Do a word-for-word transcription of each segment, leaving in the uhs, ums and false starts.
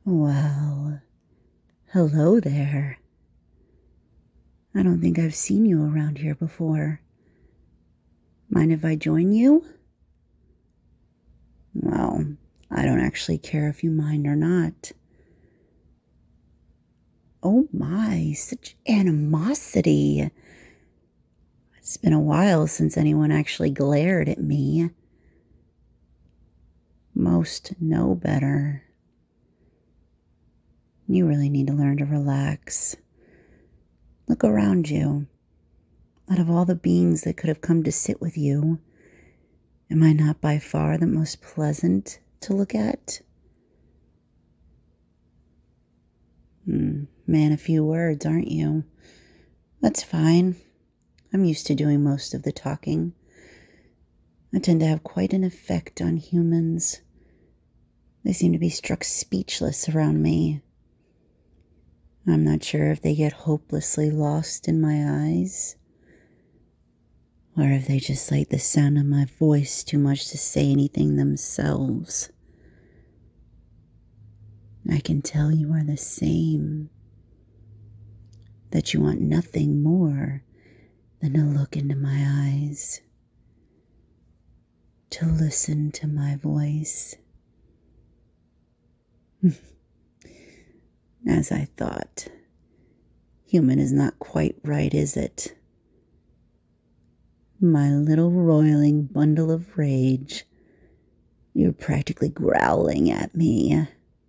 Well, hello there. I don't think I've seen you around here before. Mind if I join you? Well, I don't actually care if you mind or not. Oh my, such animosity. It's been a while since anyone actually glared at me. Most know better. You really need to learn to relax. Look around you. Out of all the beings that could have come to sit with you, am I not by far the most pleasant to look at? Hmm, man, a few words, aren't you? That's fine. I'm used to doing most of the talking. I tend to have quite an effect on humans. They seem to be struck speechless around me. I'm not sure if they get hopelessly lost in my eyes, or if they just like the sound of my voice too much to say anything themselves. I can tell you are the same, that you want nothing more than to look into my eyes, to listen to my voice. As I thought, human is not quite right, is it? My little roiling bundle of rage, you're practically growling at me.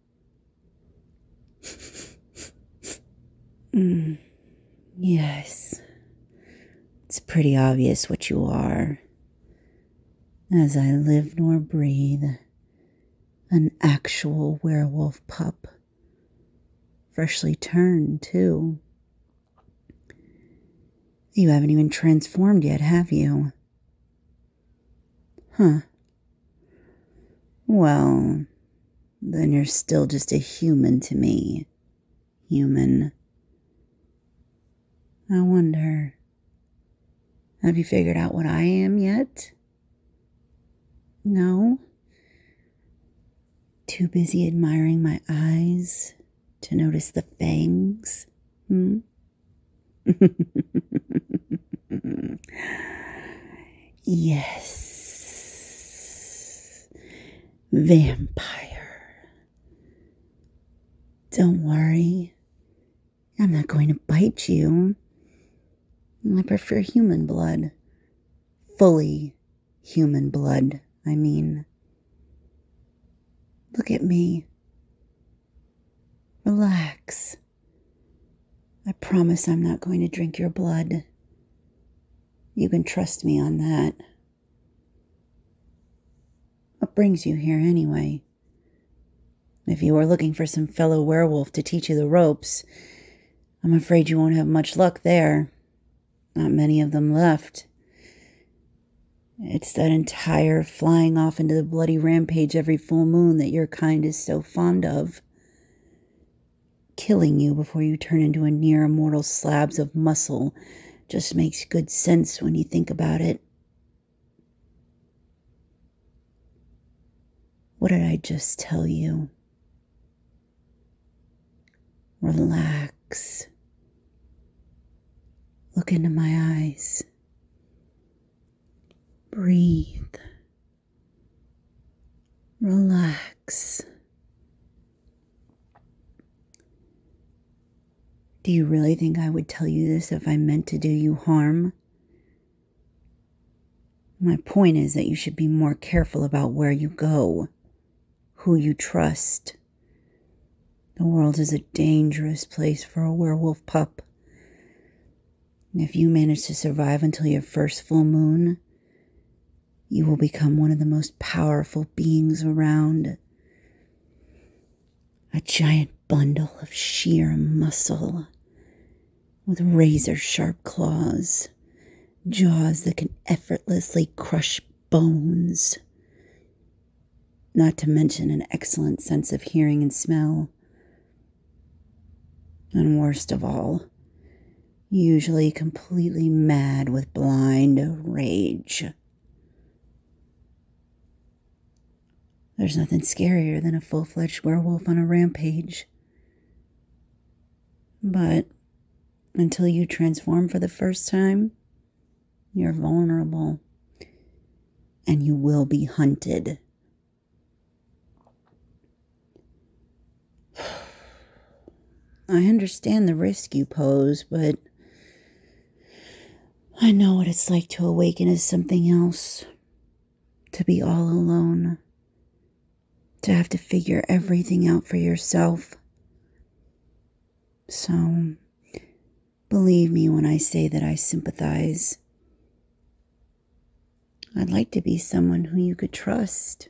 mm, yes, it's pretty obvious what you are. As I live nor breathe, an actual werewolf pup. Freshly turned, too. You haven't even transformed yet, have you? Huh. Well, then you're still just a human to me. Human. I wonder, have you figured out what I am yet? No? Too busy admiring my eyes to notice the fangs? Hmm? Yes. Vampire. Don't worry. I'm not going to bite you. I prefer human blood. Fully human blood, I mean. Look at me. Relax. I promise I'm not going to drink your blood. You can trust me on that. What brings you here anyway? If you were looking for some fellow werewolf to teach you the ropes, I'm afraid you won't have much luck there. Not many of them left. It's that entire flying off into the bloody rampage every full moon that your kind is so fond of. Killing you before you turn into a near immortal slabs of muscle just makes good sense when you think about it. What did I just tell you? Relax. Look into my eyes. Breathe. Relax. Do you really think I would tell you this if I meant to do you harm? My point is that you should be more careful about where you go, who you trust. The world is a dangerous place for a werewolf pup. And if you manage to survive until your first full moon, you will become one of the most powerful beings around. A giant bundle of sheer muscle with razor-sharp claws, jaws that can effortlessly crush bones, not to mention an excellent sense of hearing and smell. And worst of all, usually completely mad with blind rage. There's nothing scarier than a full-fledged werewolf on a rampage. But until you transform for the first time, you're vulnerable. And you will be hunted. I understand the risk you pose, but I know what it's like to awaken as something else. To be all alone. To have to figure everything out for yourself. So, believe me when I say that I sympathize. I'd like to be someone who you could trust.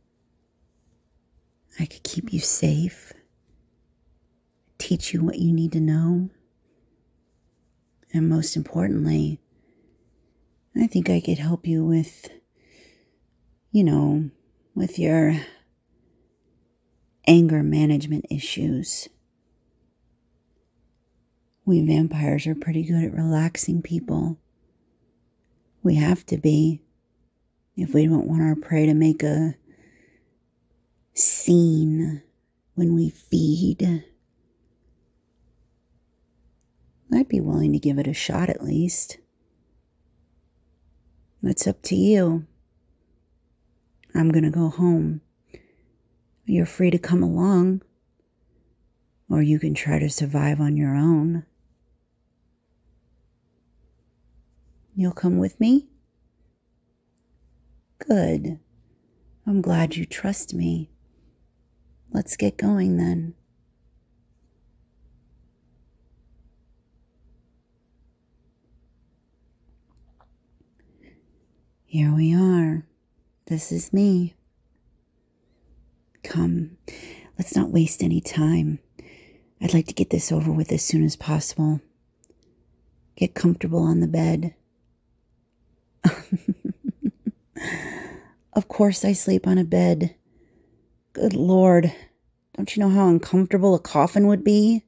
I could keep you safe. Teach you what you need to know. And most importantly, I think I could help you with, you know, with your anger management issues. We vampires are pretty good at relaxing people. We have to be if we don't want our prey to make a scene when we feed. I'd be willing to give it a shot at least. That's up to you. I'm gonna go home. You're free to come along, or you can try to survive on your own. You'll come with me? Good. I'm glad you trust me. Let's get going then. Here we are. This is me. Come, let's not waste any time. I'd like to get this over with as soon as possible. Get comfortable on the bed. Of course I sleep on a bed. Good Lord. Don't you know how uncomfortable a coffin would be?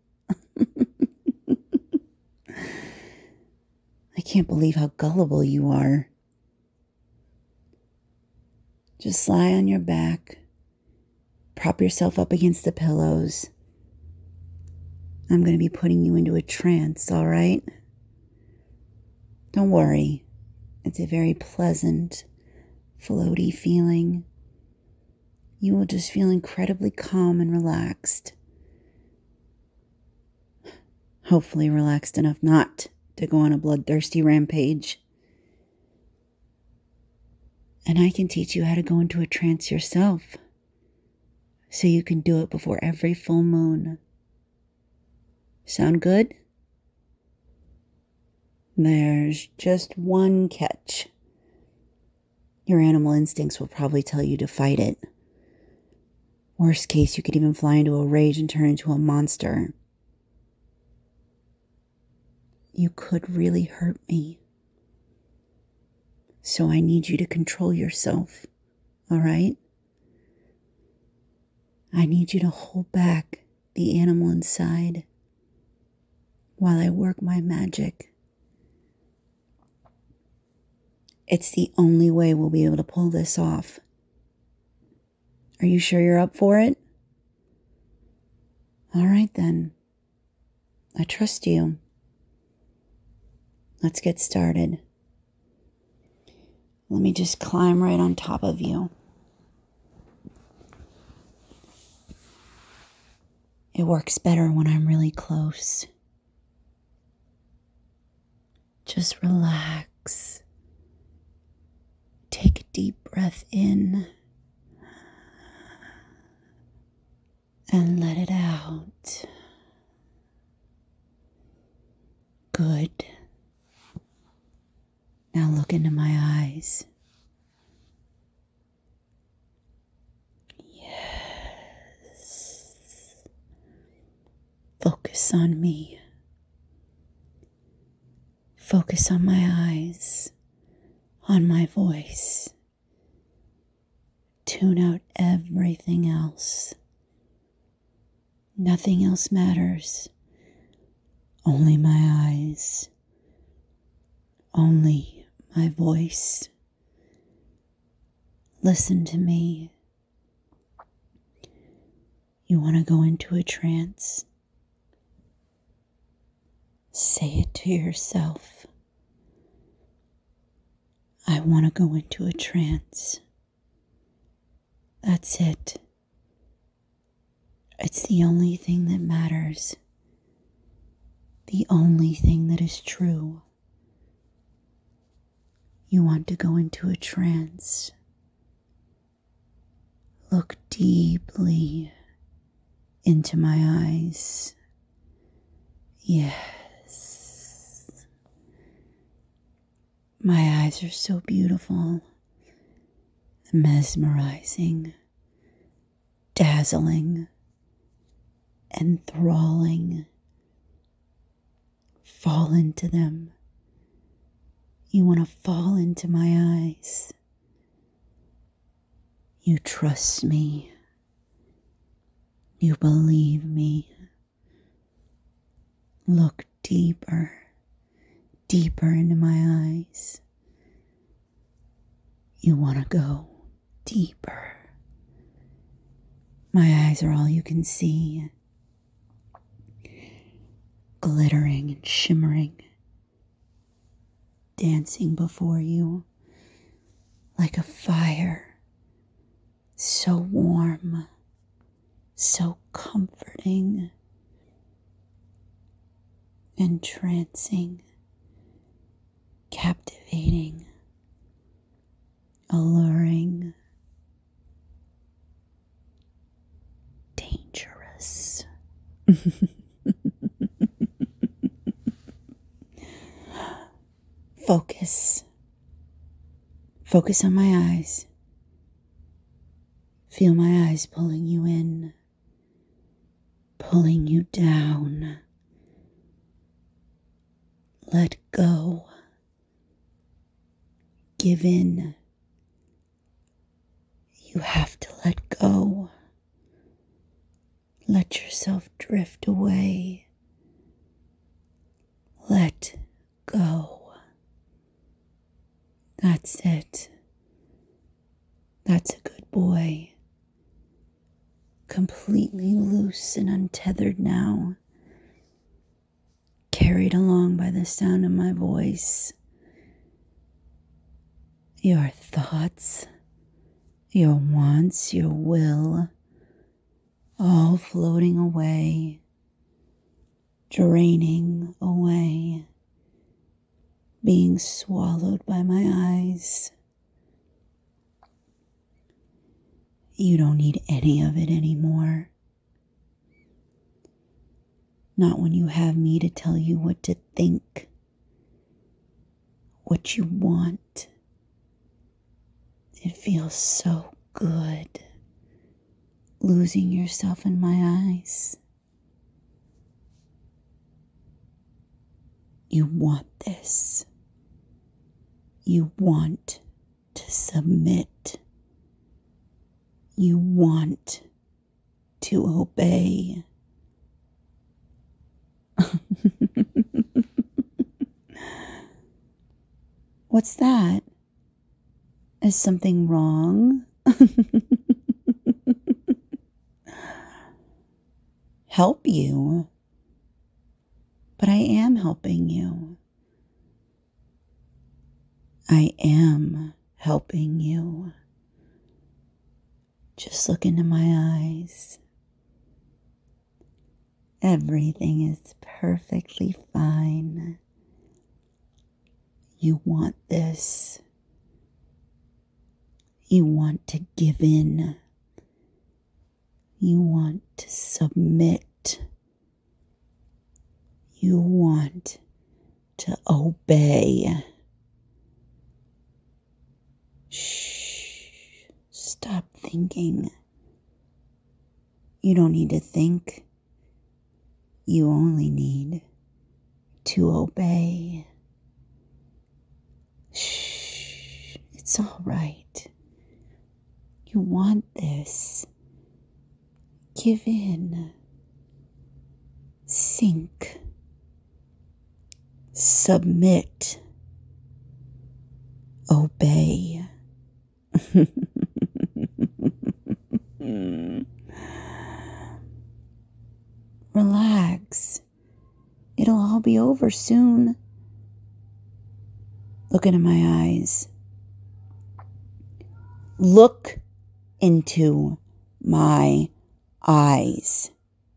I can't believe how gullible you are. Just lie on your back. Prop yourself up against the pillows. I'm going to be putting you into a trance, all right? Don't worry. It's a very pleasant, floaty feeling. You will just feel incredibly calm and relaxed. Hopefully relaxed enough not to go on a bloodthirsty rampage. And I can teach you how to go into a trance yourself, so you can do it before every full moon. Sound good? There's just one catch. Your animal instincts will probably tell you to fight it. Worst case, you could even fly into a rage and turn into a monster. You could really hurt me. So I need you to control yourself, all right? I need you to hold back the animal inside while I work my magic. It's the only way we'll be able to pull this off. Are you sure you're up for it? All right then. I trust you. Let's get started. Let me just climb right on top of you. It works better when I'm really close. Just relax. Take a deep breath in and let it out. Good. Now look into my eyes. Yes. Focus on me. Focus on my eyes, on my voice. Tune out everything else. Nothing else matters. Only my eyes. Only my voice. Listen to me. You want to go into a trance? Say it to yourself. I want to go into a trance. That's it. It's the only thing that matters. The only thing that is true. You want to go into a trance. Look deeply into my eyes. Yes. My eyes are so beautiful, mesmerizing, dazzling, enthralling. Fall into them. You want to fall into my eyes. You trust me. You believe me. Look deeper, deeper into my eyes. You want to go deeper. My eyes are all you can see, glittering and shimmering, dancing before you like a fire, so warm, so comforting, entrancing, captivating, alluring, dangerous. Focus. Focus on my eyes. Feel my eyes pulling you in, pulling you down. Let go. Give in. You have to let go. Let yourself drift away. Let go. That's it. That's a good boy. Completely loose and untethered now. Carried along by the sound of my voice. Your thoughts, your wants, your will, all floating away, draining away, being swallowed by my eyes. You don't need any of it anymore. Not when you have me to tell you what to think, what you want. It feels so good, losing yourself in my eyes. You want this. You want to submit. You want to obey. What's that? Is something wrong? Help you? But I am helping you. I am helping you. Just look into my eyes. Everything is perfectly fine. You want this. You want to give in. You want to submit. You want to obey. Shh. Stop thinking. You don't need to think. You only need to obey. Shh. It's all right. You want this. Give in. Sink. Submit. Obey. It'll all be over soon. Look into my eyes. Look into my eyes.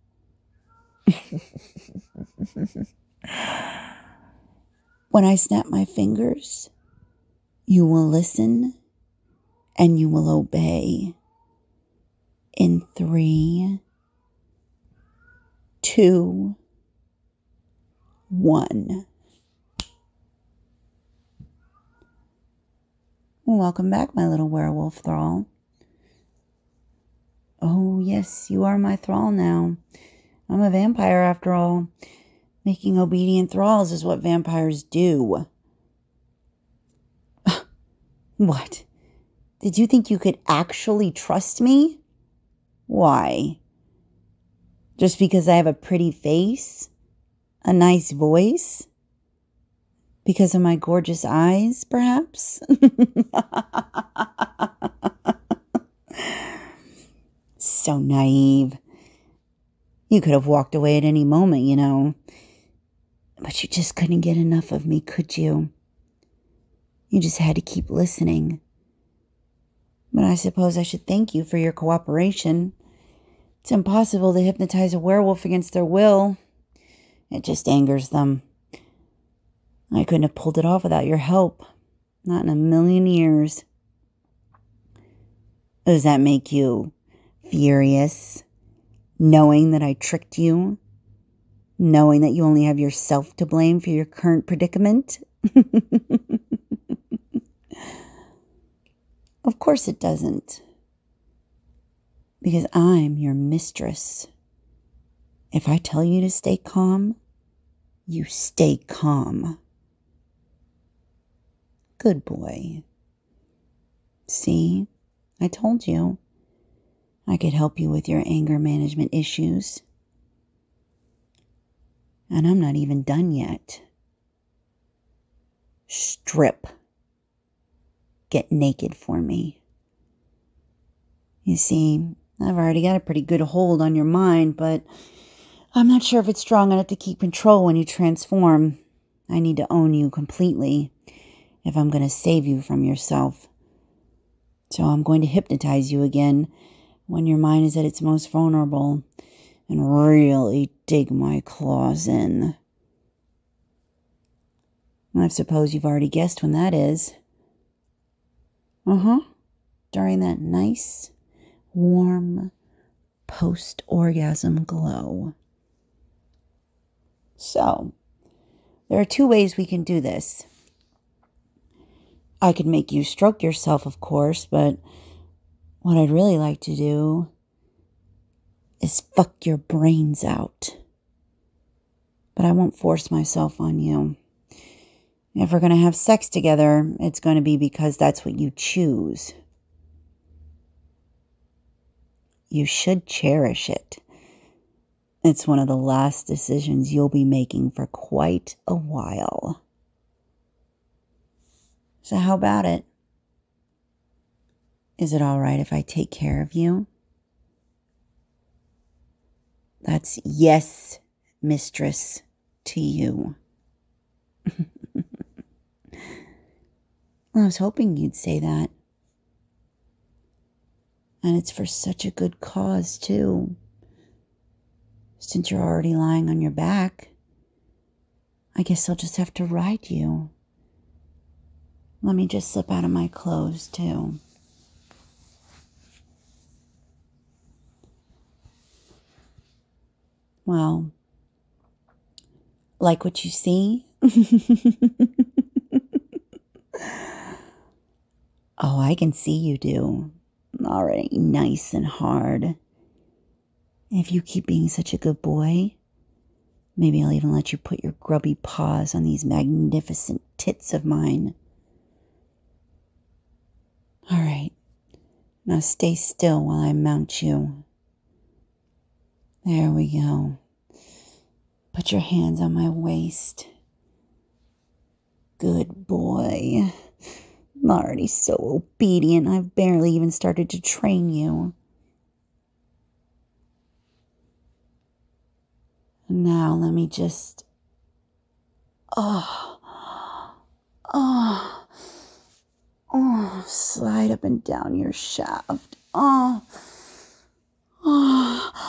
When I snap my fingers, you will listen and you will obey. In three, two, one. Welcome back, my little werewolf thrall. Oh, yes, you are my thrall now. I'm a vampire after all. Making obedient thralls is what vampires do. What? Did you think you could actually trust me? Why? Just because I have a pretty face? A nice voice? Because of my gorgeous eyes, perhaps? So naive. You could have walked away at any moment, you know. But you just couldn't get enough of me, could you? You just had to keep listening. But I suppose I should thank you for your cooperation. It's impossible to hypnotize a werewolf against their will. It just angers them. I couldn't have pulled it off without your help. Not in a million years. Does that make you furious? Knowing that I tricked you? Knowing that you only have yourself to blame for your current predicament? Of course it doesn't. Because I'm your mistress. If I tell you to stay calm, you stay calm. Good boy. See, I told you I could help you with your anger management issues. And I'm not even done yet. Strip. Get naked for me. You see, I've already got a pretty good hold on your mind, but I'm not sure if it's strong enough to keep control when you transform. I need to own you completely if I'm going to save you from yourself. So I'm going to hypnotize you again when your mind is at its most vulnerable and really dig my claws in. I suppose you've already guessed when that is. Uh-huh. During that nice, warm, post-orgasm glow. So, there are two ways we can do this. I could make you stroke yourself, of course, but what I'd really like to do is fuck your brains out. But I won't force myself on you. If we're going to have sex together, it's going to be because that's what you choose. You should cherish it. It's one of the last decisions you'll be making for quite a while. So how about it? Is it all right if I take care of you? That's yes, mistress, to you. I was hoping you'd say that. And it's for such a good cause, too. Since you're already lying on your back, I guess I'll just have to ride you. Let me just slip out of my clothes, too. Well, like what you see? Oh, I can see you do. Already nice and hard. If you keep being such a good boy, maybe I'll even let you put your grubby paws on these magnificent tits of mine. All right, now stay still while I mount you. There we go. Put your hands on my waist. Good boy. I'm already so obedient, I've barely even started to train you. Now let me just Oh, oh, oh, slide up and down your shaft. Oh, oh,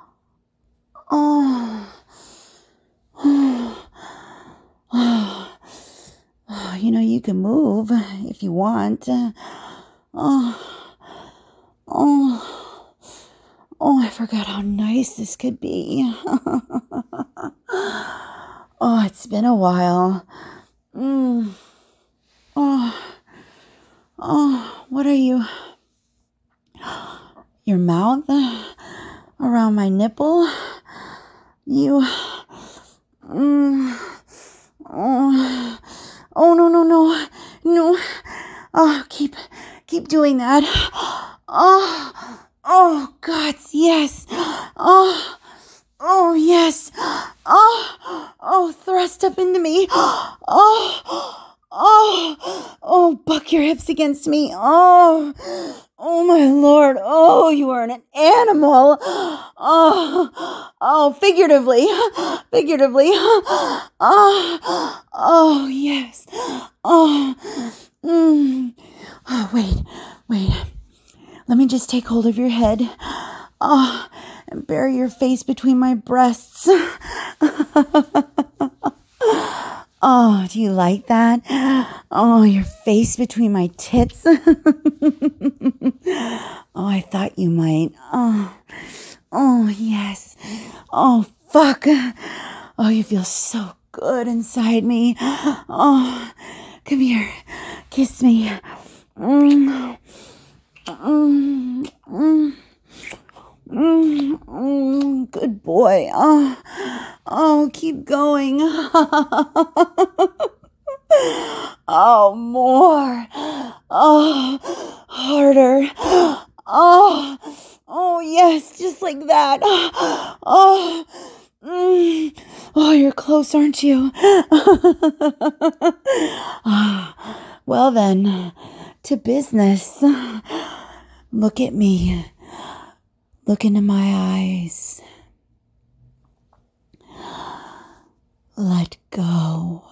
oh, oh, oh. You know, you can move if you want. Oh, oh, oh, I forgot how nice this could be. Oh, it's been a while. Mm. Oh, oh, what are you? Your mouth around my nipple? You. Mm. Oh, oh, no, no, no, no. Oh, keep, keep doing that. Oh, oh, God, yes. Oh, oh, yes. Oh, oh, thrust up into me. Oh, oh, oh, buck your hips against me. Oh, oh, my Lord. Oh, you are an animal. Oh, oh, figuratively, figuratively. Oh, oh, yes. Oh, mm. Oh, wait, wait. Let me just take hold of your head. Oh, and bury your face between my breasts. Oh, do you like that? Oh, your face between my tits. Oh, I thought you might. Oh, oh, yes. Oh, fuck. Oh, you feel so good inside me. Oh, come here. Kiss me. Mm. Mm. Mm. Mm, mm, good boy. Oh, oh, keep going. Oh, more. Oh, harder. Oh, oh, yes, just like that. Oh, mm. Oh, you're close, aren't you? Well then, to business. Look at me. Look into my eyes. Let go.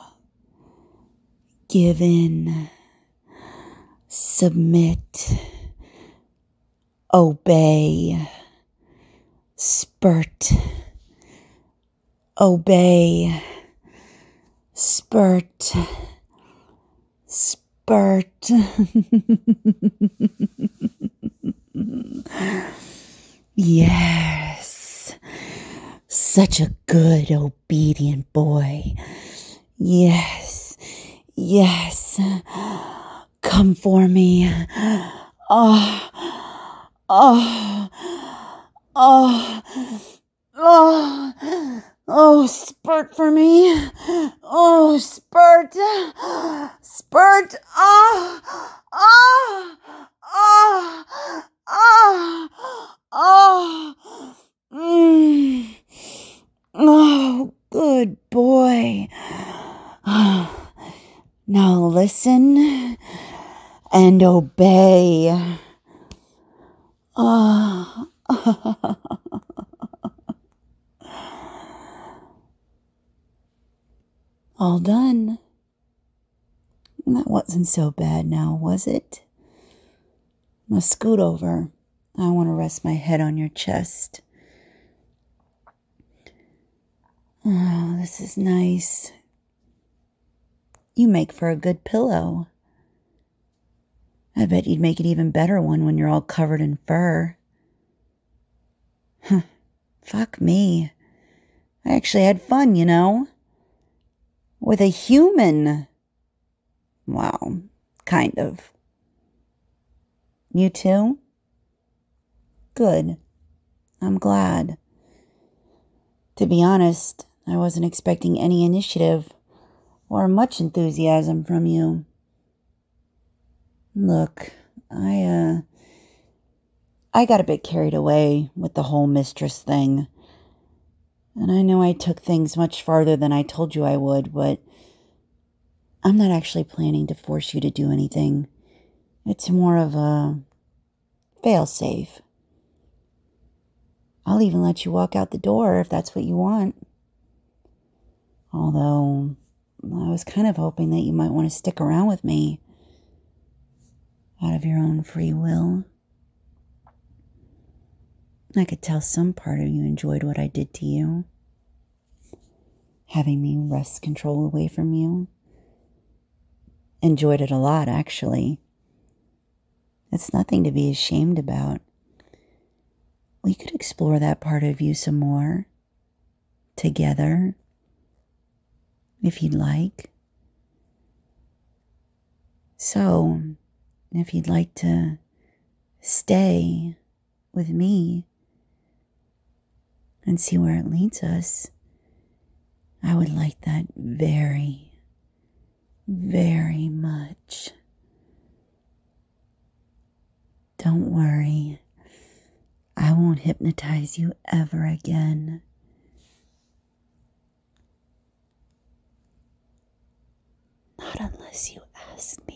Give in. Submit. Obey. Spurt. Obey. Spurt. Spurt. Yes. Such a good, obedient boy. Yes. Yes. Come for me. Oh. Oh. Oh. Oh. Oh, spurt for me. Oh, spurt. Spurt. Oh. Oh. Oh. Oh. Oh. Mm. Oh, good boy. Now listen and obey. Oh. All done. That wasn't so bad now, was it? Now scoot over. I want to rest my head on your chest. Oh, this is nice. You make for a good pillow. I bet you'd make an even better one when you're all covered in fur. Huh. Fuck me. I actually had fun, you know. With a human. Wow. Kind of. You too? Good. I'm glad. To be honest, I wasn't expecting any initiative or much enthusiasm from you. Look, I, uh, I got a bit carried away with the whole mistress thing. And I know I took things much farther than I told you I would, but I'm not actually planning to force you to do anything. It's more of a fail-safe. I'll even let you walk out the door if that's what you want. Although, I was kind of hoping that you might want to stick around with me out of your own free will. I could tell some part of you enjoyed what I did to you. Having me wrest control away from you. Enjoyed it a lot, actually. It's nothing to be ashamed about. We could explore that part of you some more. Together. If you'd like. So, if you'd like to stay with me and see where it leads us, I would like that very, very much. Don't worry, I won't hypnotize you ever again. Not unless you ask me.